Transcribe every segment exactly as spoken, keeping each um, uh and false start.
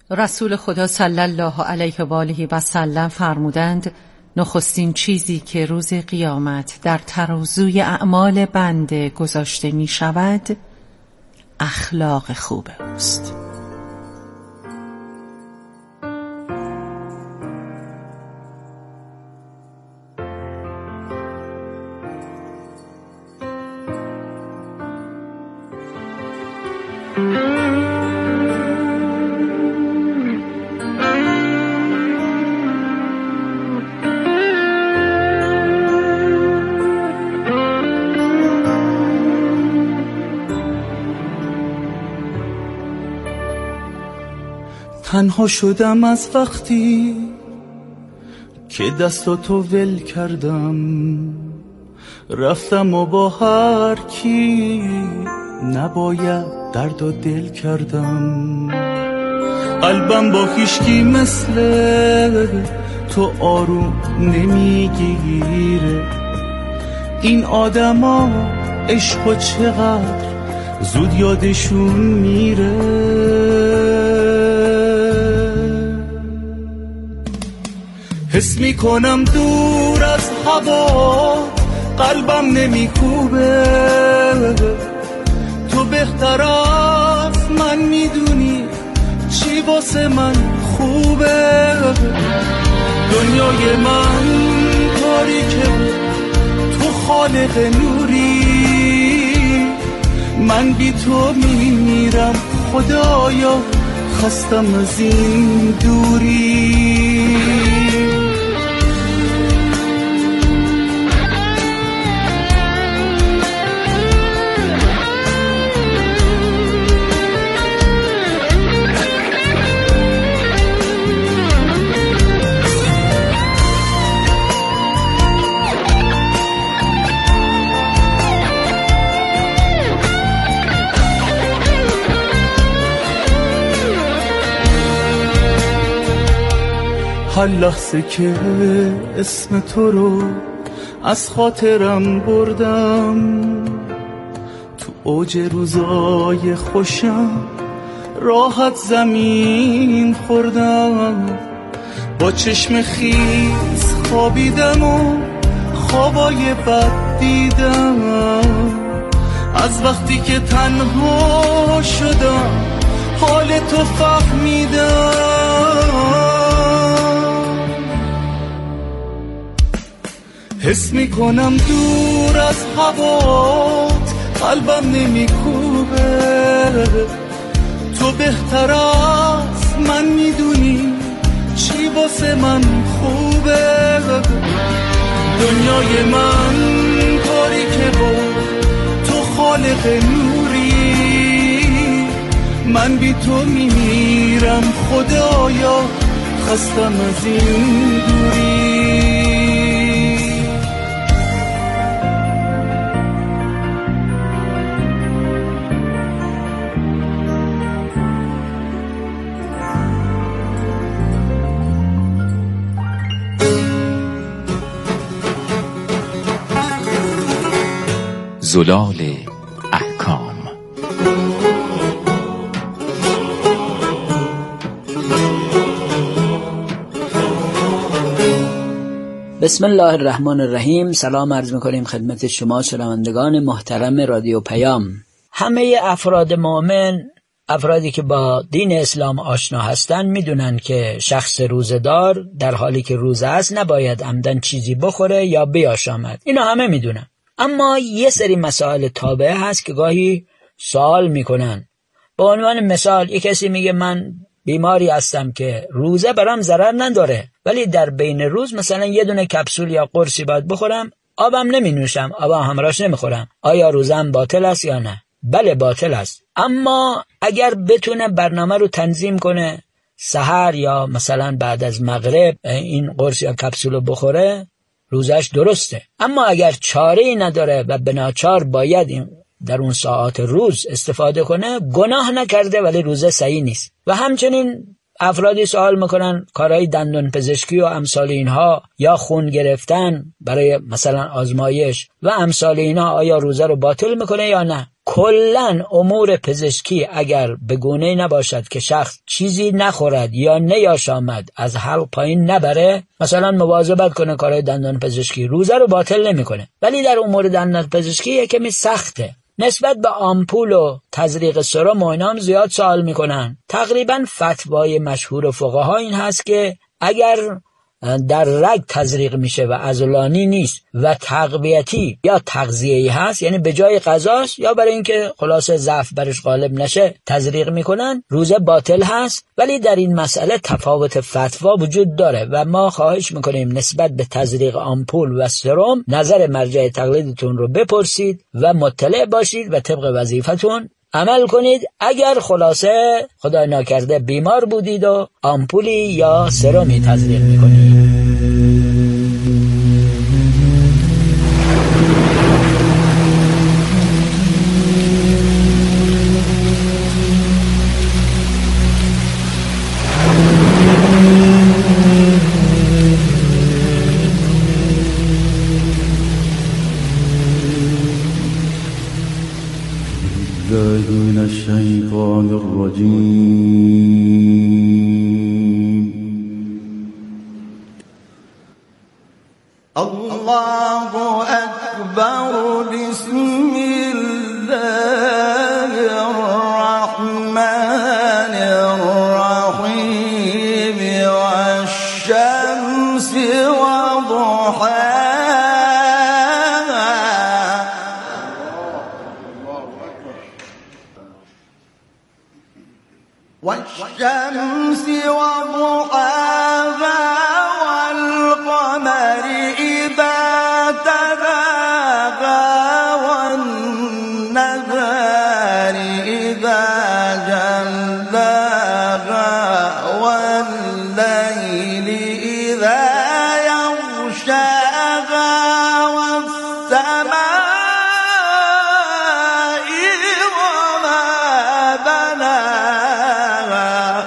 رسول خدا صلی الله علیه و آله و سلم فرمودند نخستین چیزی که روز قیامت در ترازوی اعمال بنده گذاشته می شود اخلاق خوب اوست. تنها شدم از وقتی که دستاتو ول کردم، رفتم و با هر کی نباید درد و دل کردم. قلبم با هیچکی مثل تو آروم نمیگیره. این آدما عشق و چقدر زود یادشون میره. حس میکنم دور از هوا قلبم نمیکوبه. تو بهتر از من میدونی چی واسه من خوبه. دنیای من تاریکه تو خالق نوری. من بی تو میمیرم خدایا، خستم از این دوری. هر لحظه که اسم تو رو از خاطرم بردم، تو اوج روزای خوشم راحت زمین خوردم. با چشم خیس خوابیدم و خوابای بد دیدم. از وقتی که تنها شدم حال تو فهمیدم. حس میکنم دور از هوات قلبم نمیکوبه. تو بهتر از من میدونی چی واسه من خوبه. دنیای من تاریکه و تو خالق نوری. من بی تو میمیرم خدایا، خستم از این دوری. زلال احکام. بسم الله الرحمن الرحیم. سلام عرض می‌کنیم خدمت شما شنوندگان محترم رادیو پیام. همه افراد مؤمن، افرادی که با دین اسلام آشنا هستن، میدونن که شخص روزه‌دار در حالی که روزه است نباید عمدن چیزی بخوره یا بیاشامد. اینا همه میدونن. اما یه سری مسائل تابعه هست که گاهی سوال میکنن. به عنوان مثال یک کسی میگه من بیماری هستم که روزه برام ضرر نداره، ولی در بین روز مثلا یه دونه کپسول یا قرصی باید بخورم، آبم نمی نوشم، آبم همراهش نمیخورم. آیا روزم باطل است یا نه؟ بله باطل است. اما اگر بتونه برنامه رو تنظیم کنه، سحر یا مثلا بعد از مغرب این قرص یا کپسول رو بخوره، روزش درسته. اما اگر چاره‌ای نداره و به ناچار باید این در اون ساعات روز استفاده کنه، گناه نکرده ولی روزه صحیح نیست. و همچنین افرادی سوال میکنن کارهای دندان پزشکی و امثال اینها یا خون گرفتن برای مثلا آزمایش و امثال اینها آیا روزه رو باطل میکنه یا نه؟ کلن امور پزشکی اگر به گونه‌ای نباشد که شخص چیزی نخورد یا نیاشامد از حلق پایین نبره، مثلا مواظبت کنه کارهای دندان پزشکی، روزه رو باطل نمیکنه. ولی در امور دندان پزشکی یکمی سخته. نسبت به آمپول و تزریق سرم و اینا هم زیاد سوال میکنن. تقریبا فتوای مشهور فقها این هست که اگر در رگ تزریق میشه و عضلانی نیست و تقویتی یا تغذیه‌ای هست، یعنی به جای غذاست یا برای اینکه خلاصه ضعف برش غالب نشه تزریق میکنن، روزه باطل هست. ولی در این مسئله تفاوت فتوا وجود داره و ما خواهش میکنیم نسبت به تزریق آمپول و سرم نظر مرجع تقلیدتون رو بپرسید و مطلع باشید و طبق وظیفتون عمل کنید. اگر خلاصه خدای ناکرده بیمار بودید و آمپولی یا سرمی تزریق میکنید. من الشيطان الرجيم. الله أكبر. بسم الله الرحمن الرحيم. والشمس وضحاها. والشمس وضحاها والقمر إذا تلاها والنهار إذا جلاها والليل إذا يغشاها والسماء وما بناها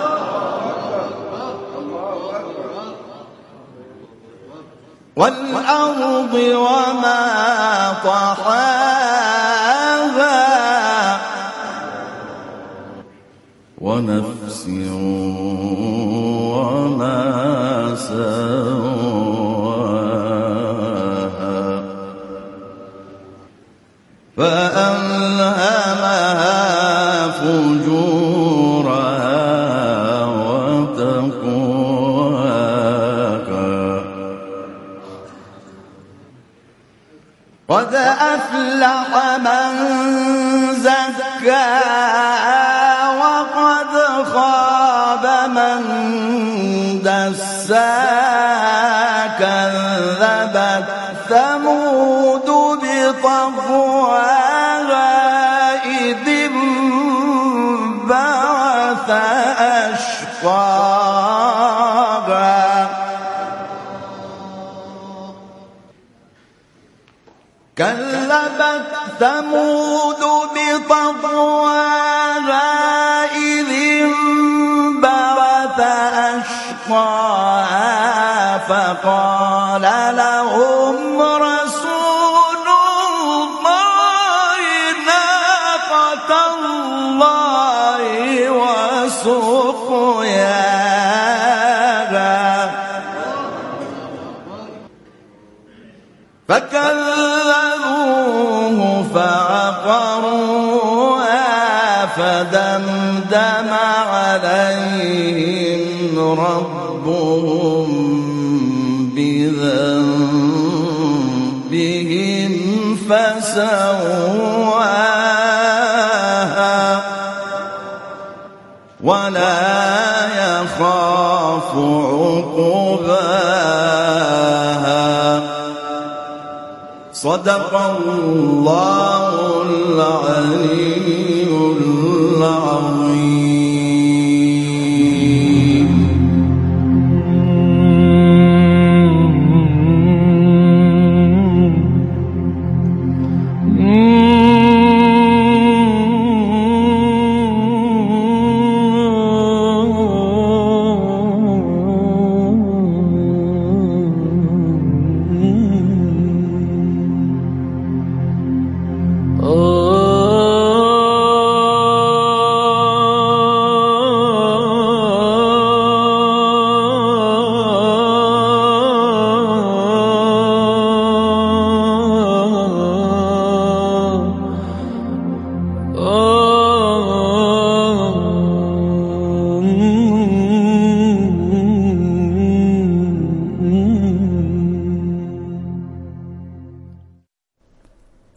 والأرض وما طحاها ونفس وما سواها فألهمها فجورها وتقواها قد أفلح من زكاها وقد خاب من دساها كذبت ثمود بطغواها إذ انبعث أشقاها كذبت ثمود بطغواها إذ انبعث أشقاها فقال لهم رسول الله ناقة الله وسقياها فكذبوه فعقروها فدمدم عليهم ربهم بذنبهم فسواها ولا يخاف عقباها. صدق الله العلي العظيم.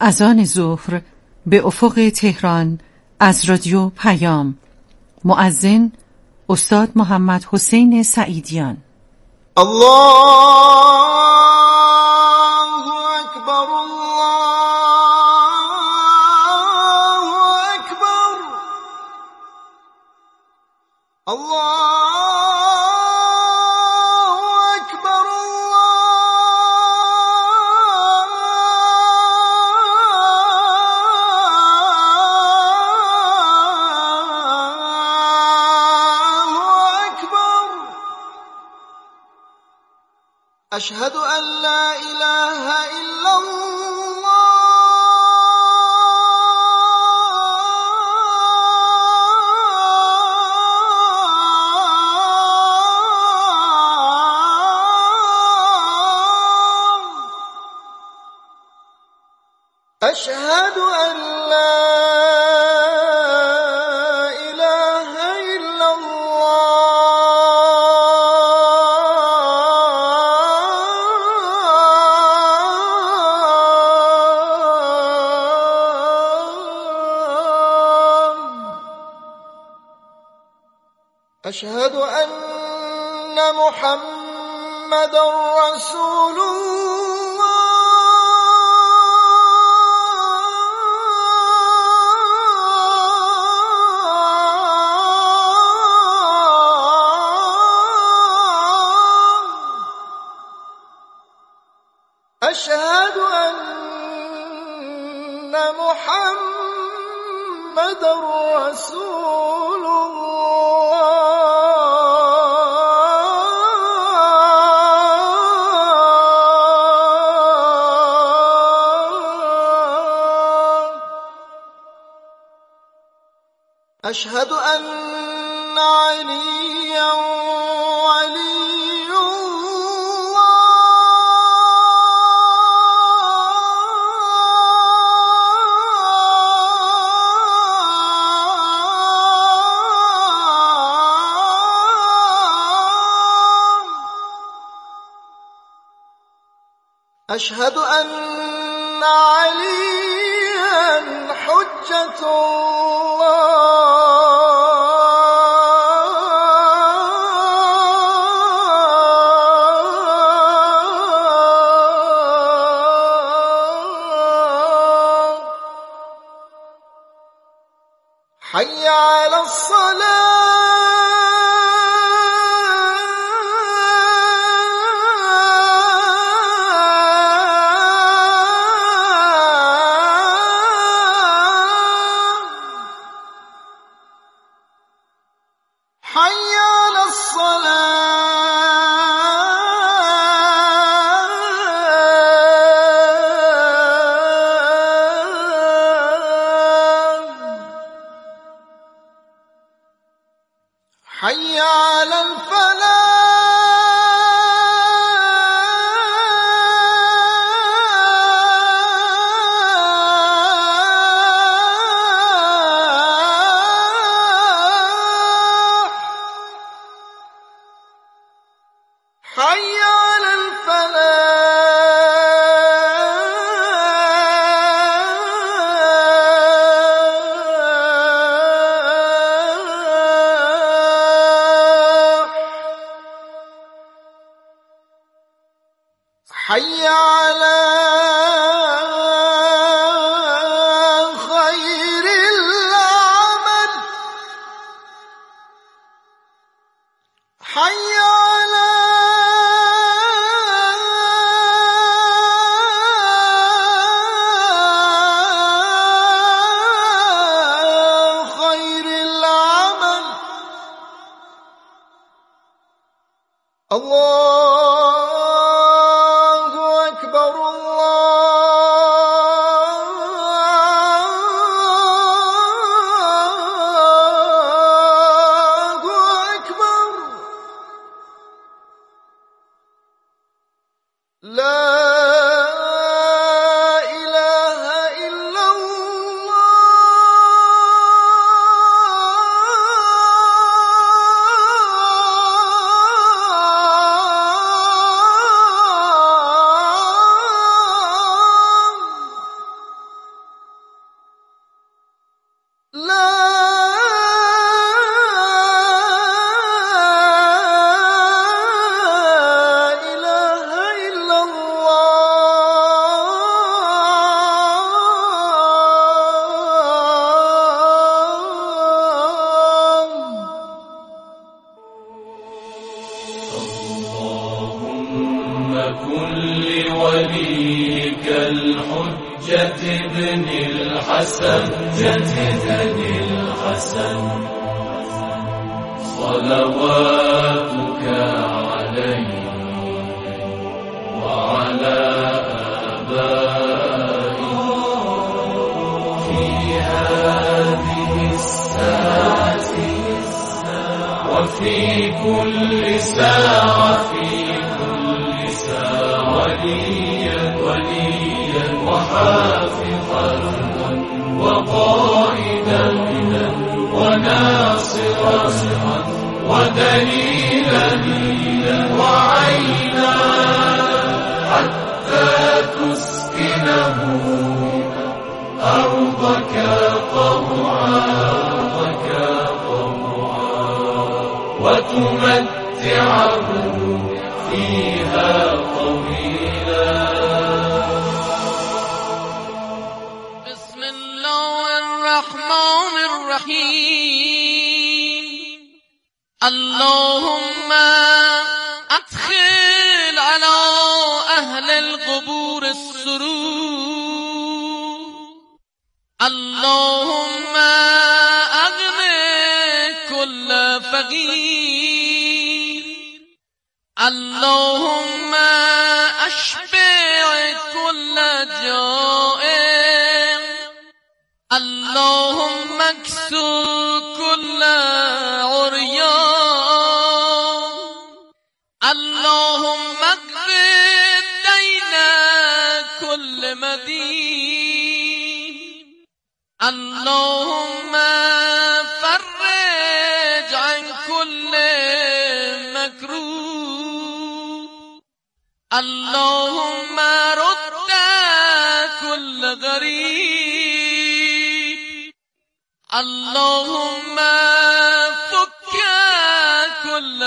اذان ظهر به افق تهران از رادیو پیام. مؤذن استاد محمد حسین سعیدیان. الله اکبر، الله اکبر، الله أشهد أن لا إله إلا الله، أشهد أن لا إله إلا الله، أشهد أن محمدًا رسول الله، أشهد أن محمدًا رسول الله. أشهد أن عليا ولي الله، أشهد أن عليا حجة الله، حي على الصلاة، حي على الصلاة، حي على الفلاح، حي على الفلاح، حي على خير العمل، حي على خير العمل. الله أكبر، الله أكبر، لا إله إلا الله. وكل وليك الحجة ابن الحسن ابن الحسن صلواتك عليه وعلى آبائه في هذه الساعة وفي كل ساعة في كل ساعة وليا وليا وحافظا وقائدا وناصرا ودليلا وعينا حتى تسكنه أرضك طوعا وتمتعه فيها طويلا. بسم الله الرحمن الرحيم. اللهم أدخل على أهل القبور السرور. اللهم أغني كل فقير. اللهم أشبع كل جائع. اللهم اكسو كل عريان. اللهم اقض دين كل مدين. اللهم فرج عن كل مكروه. اللهم رد كل غريب. اللهم فك كل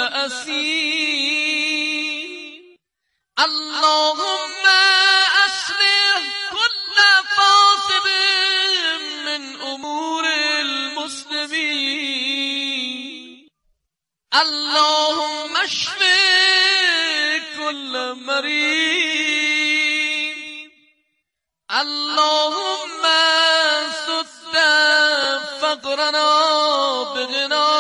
أسير. اللهم أصلح كل فاسد من أمور المسلمين. اللهم اشف كل مريض. اللهم سد فقرنا بغنى.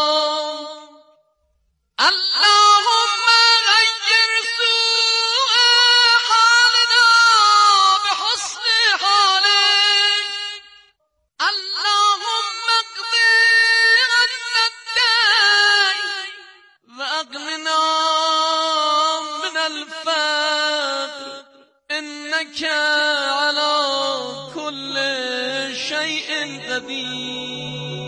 اللهم غير سوء حالنا بحسن حالك. اللهم اقض عنا الدين وأغننا من الفقر إنك على كل شيء قدير.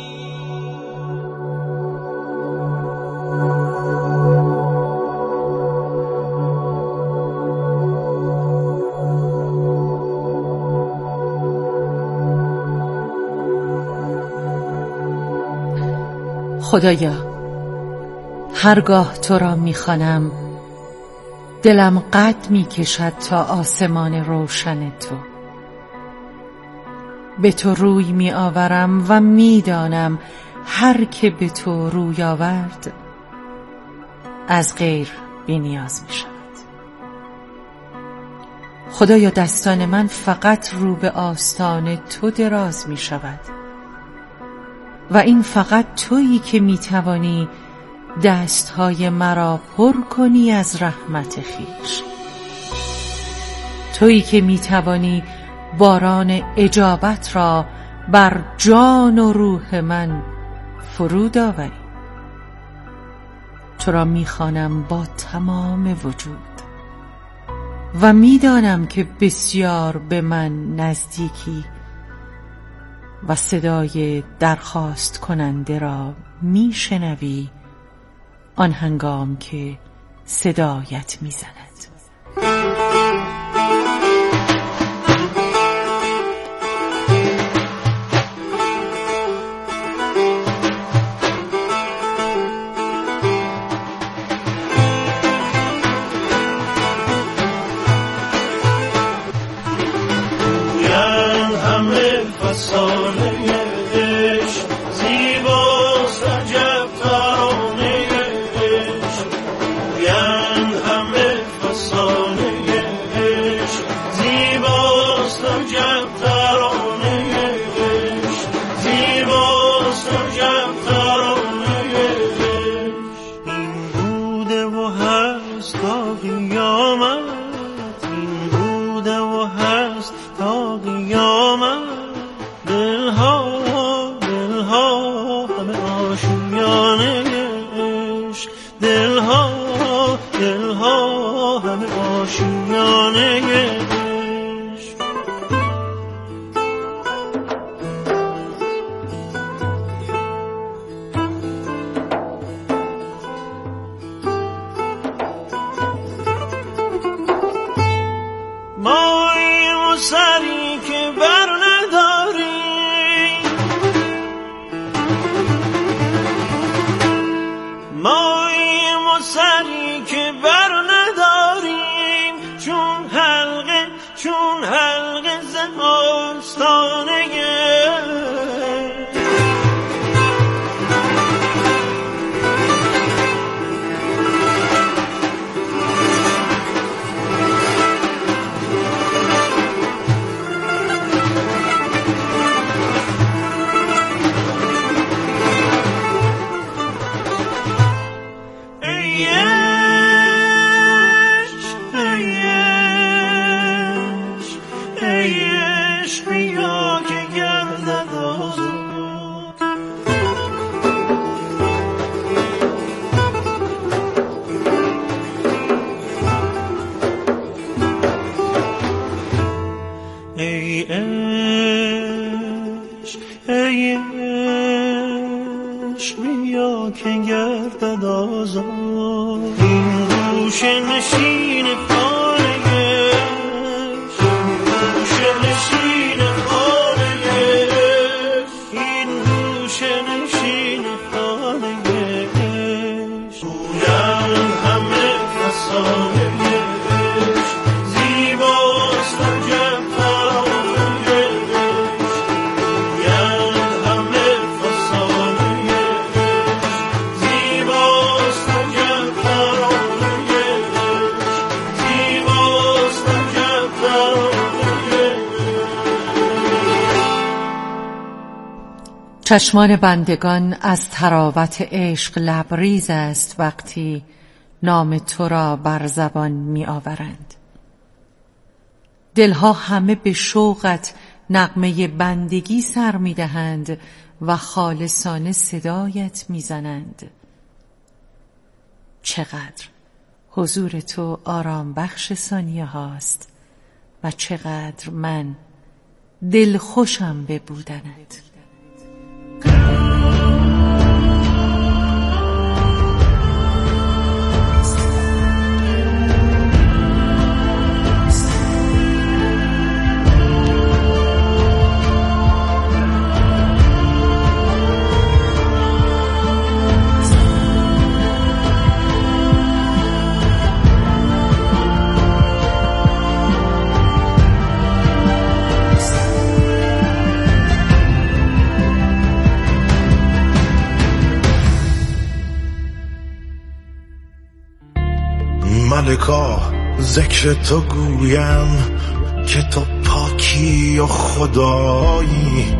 خدایا، هرگاه تو را می‌خوانم دلم قد می‌کشد تا آسمان روشن تو. به تو روی می‌آورم و می‌دانم هر که به تو روی آورد از غیر بی‌نیاز می‌شود. خدایا، دستان من فقط رو به آستان تو دراز می‌شود و این فقط تویی که می‌توانی دستهای مرا پر کنی از رحمت خویش. تویی که می‌توانی باران اجابت را بر جان و روح من فرود آوری. تو را می‌خوانم با تمام وجود و می‌دانم که بسیار به من نزدیکی و صدای درخواست کننده را میشنوی آن هنگام که صدایت میزند. همه دلها دلها همه آشیانه عشق. ماییم و سری که بر نداریم، ماییم و سری که بر نداریم، چون حلقه چون حلقه ز آستانه ای عشق ای عشق بیا که گردد آزاد، این گوشه نشین خانه عشق، گوشه نشین خانه عشق، این گوشه نشین خانه عشق. گویند همه فسانه عشق زیباست عجب چشمان بندگان از طراوت عشق لبریز است وقتی نام تو را بر زبان می آورند. دلها همه به شوقت نغمه بندگی سر می دهند و خالصانه صدایت می زنند. چقدر حضور تو آرام بخش ثانیه هاست و چقدر من دل خوشم به بودنت. ملکا ذکر تو گویم که تو پاکی و خدایی،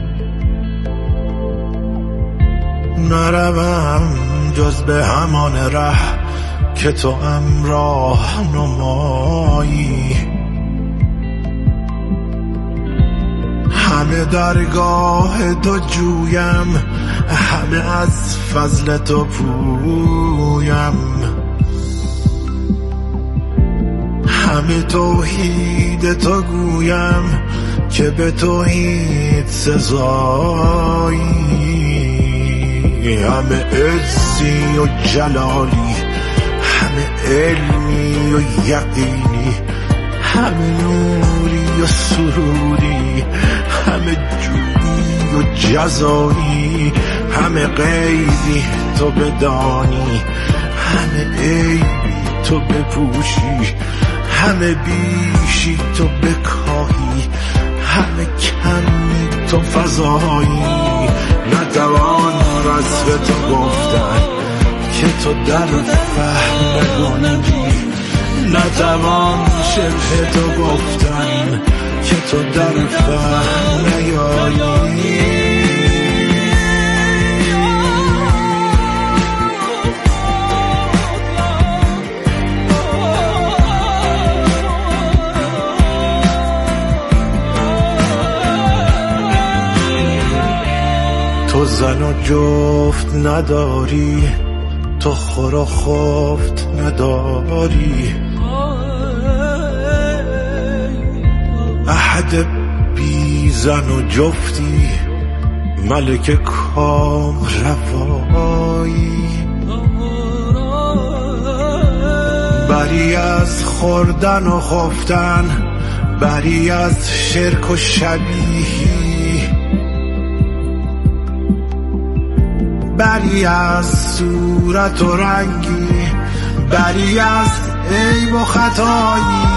نروم جز به همان ره که تو ام راه نمایی. همه درگاه تو جویم، همه از فضل تو پویم، همه توحید تو گویم که به توحید سزایی. همه عزی و جلالی، همه علمی و یقینی، همه نوری و سروری، همه جویی و جزایی، همه غیبی تو بدانی، همه عیبی تو بپوشی، همه بیشی تو بکاهی، همه کمی تو فضایی. نتوان وصف تو گفتن که تو در فهم نگنجی، نتوان شبه تو گفتن که تو در فهم نیایی. تو زن و جفت نداری، تو خور و خفت نداری، احد بی زن و جفتی، ملک کام روایی، بری از خوردن و خفتن، بری از شرک و شبیهی، بری از صورت و رنگی، بری از عیب و خطایی.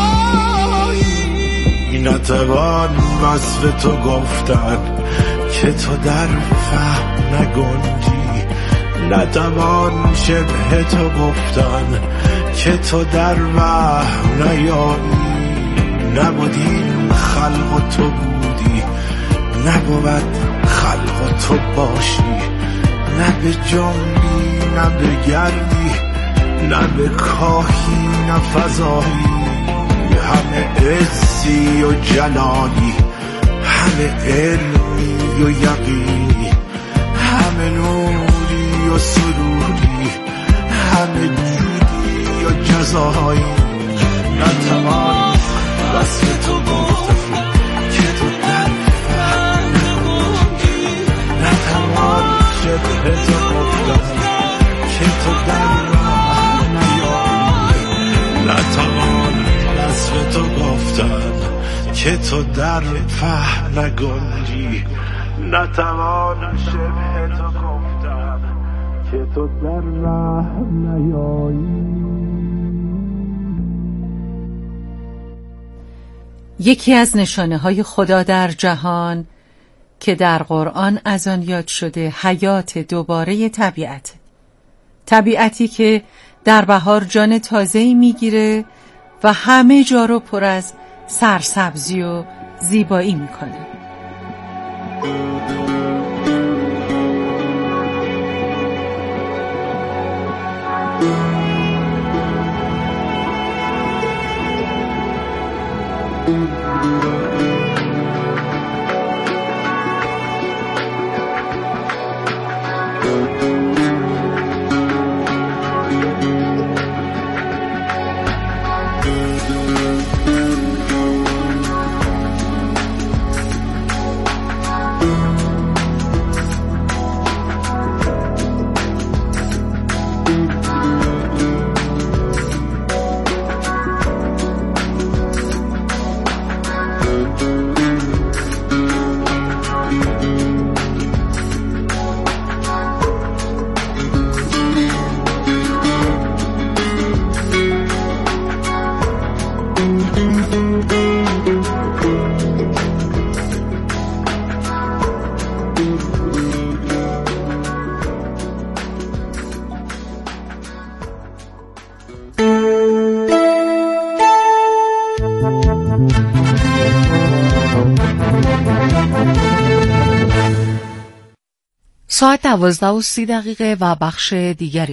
نتوان وصف تو گفتن که تو در فهم نگنجی، نتوان شبه تو گفتن که تو در وهم نیایی. نبودیم خلق و تو بودی، نبود خلق و تو باشی، نه به جنبی نه به گردی، نه به کاهی نه فضایی. همه عزی و جلالی، همه علمی و یقینی، همه نوری و سروری، همه جودی و جزایی. نتوان وصف تو گفتن که تو در فهم نگنجی، نتوان شبه تو گفتن که تو در راه نیایی. نتوان وصف تو گفتن که تو در فهم نگنجی، نتوان شبه تو گفتن که تو در راه نیایی. یکی از نشانه های خدا در جهان که در قرآن از آن یاد شده حیات دوباره طبیعت، طبیعتی که در بهار جان تازه‌ای میگیره و همه جا رو پر از سرسبزی و زیبایی میکنه. ساعت دوازده و سی دقیقه و بخش دیگری